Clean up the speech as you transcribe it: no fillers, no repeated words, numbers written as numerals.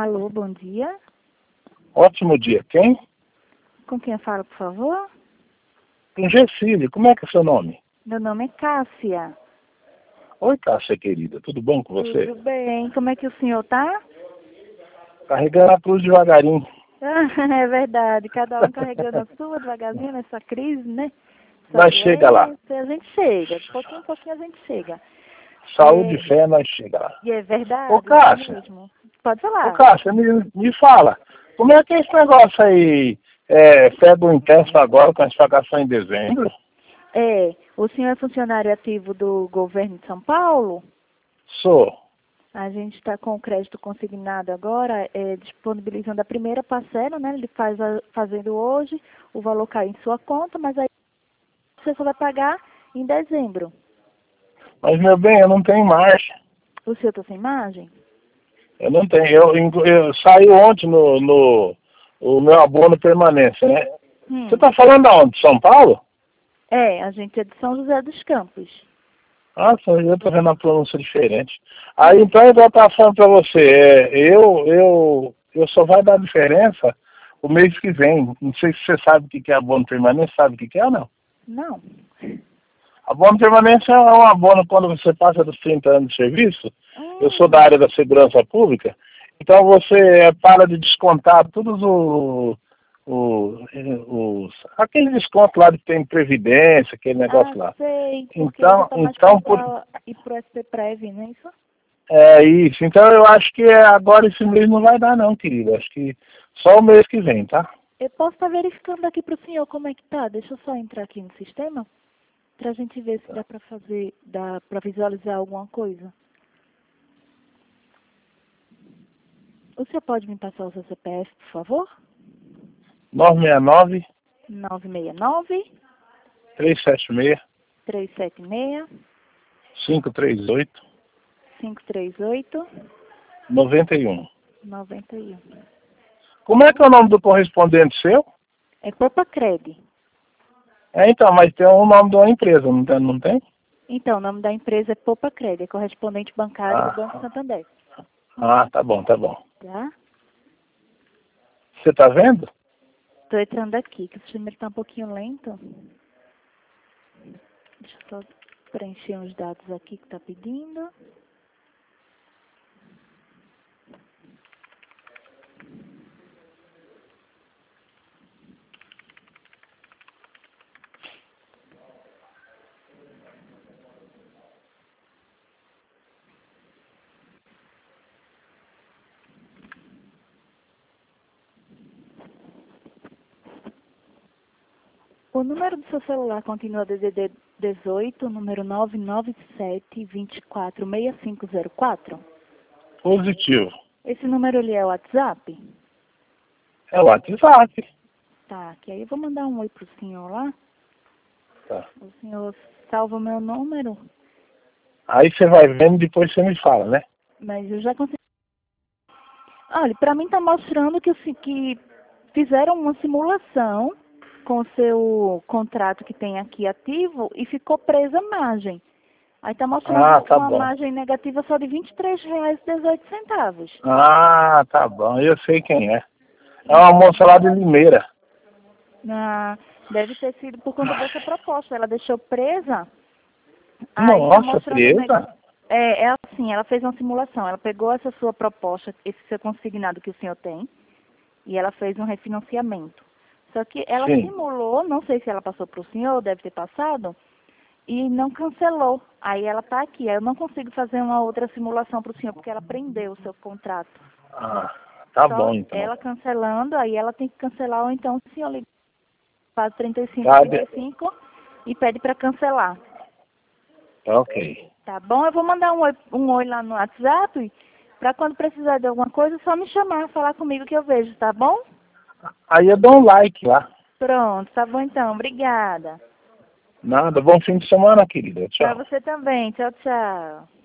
Alô, bom dia. Ótimo dia. Quem? Com quem eu falo, por favor? Com Gessile. Como é que é seu nome? Meu nome é Cássia. Oi, Cássia, querida. Tudo bom com você? Tudo bem. Como é que o senhor tá? Carregando a cruz devagarinho. É verdade. Cada um carregando a sua devagarzinho nessa crise, né? Essa Nós chega lá. doença. A gente chega. De pouquinho em pouquinho a gente chega. Saúde e fé, nós chega lá. E é verdade, Ô, isso Cássia. mesmo. Pode Ô, falar. Cássia, me fala. Como é que é esse negócio aí? Pega o imposto agora com as pagações em dezembro? O senhor é funcionário ativo do governo de São Paulo? Sou. A gente está com o crédito consignado agora, disponibilizando a primeira parcela, né? Ele fazendo hoje, o valor cai em sua conta, mas aí você só vai pagar em dezembro. Mas, meu bem, eu não tenho marcha. O senhor está sem margem? Eu não tenho. Eu saí ontem o meu abono permanência, né? Você está falando aonde? São Paulo? A gente é de São José dos Campos. Ah, eu tô vendo a pronúncia diferente. Aí, então, eu vou estar falando para você, eu só vai dar diferença o mês que vem. Não sei se você sabe o que é abono permanente, sabe o que é ou não? Não. Abono permanente é um abono quando você passa dos 30 anos de serviço. Eu sou da área da segurança pública, então você para de descontar todos aquele desconto lá de tem previdência, aquele negócio lá. Sei, porque Então, já tá mais para ir pro SP-Prev, não é isso? É isso. Então eu acho que agora esse mês não vai dar não, querido. Acho que só o mês que vem, tá? Eu posso estar verificando aqui pro senhor como é que tá. Deixa eu só entrar aqui no sistema pra gente ver se dá pra visualizar alguma coisa. O senhor pode me passar o seu CPF, por favor? 969 969 376 376 538 538 91. 91. Como é que é o nome do correspondente seu? É Popacred. Então, mas tem o nome de uma empresa, não tem? Então, o nome da empresa é Popacred, é correspondente bancário do Banco Santander. Tá bom, tá bom. Tá? Você tá vendo? Estou entrando aqui, que o sistema está um pouquinho lento. Deixa eu só preencher uns dados aqui que está pedindo. O número do seu celular continua DDD 18, número 997-246504? Positivo. Esse número ali é o WhatsApp? É o WhatsApp. Tá, que aí eu vou mandar um oi pro senhor lá. Tá. O senhor salva o meu número, Aí você vai vendo e depois você me fala, né? mas eu já consegui. Olha, para mim tá mostrando que fizeram uma simulação com o seu contrato que tem aqui ativo e ficou presa a margem. Aí tá mostrando Tá uma bom. margem negativa só de R$ 23,18. Tá bom. Eu sei quem é. É uma moça lá de Limeira. Deve ter sido por conta dessa proposta. Ela deixou presa. Aí tá Nossa, mostrando presa? É assim, ela fez uma simulação. Ela pegou essa sua proposta, esse seu consignado que o senhor tem, e ela fez um refinanciamento. Só que ela Sim. simulou, não sei se ela passou para o senhor, deve ter passado, e não cancelou. Aí ela está aqui. Eu não consigo fazer uma outra simulação para o senhor, porque ela prendeu o seu contrato. Tá Só bom, então. ela cancelando, aí ela tem que cancelar, ou então o senhor liga para 3535 e pede para cancelar. Ok. Tá bom? Eu vou mandar um oi lá no WhatsApp, para quando precisar de alguma coisa, só me chamar, falar comigo que eu vejo, tá bom? Aí eu dou um like lá. Pronto, tá bom então. Obrigada. Nada. Bom fim de semana, querida. Tchau. Para você também. Tchau, tchau.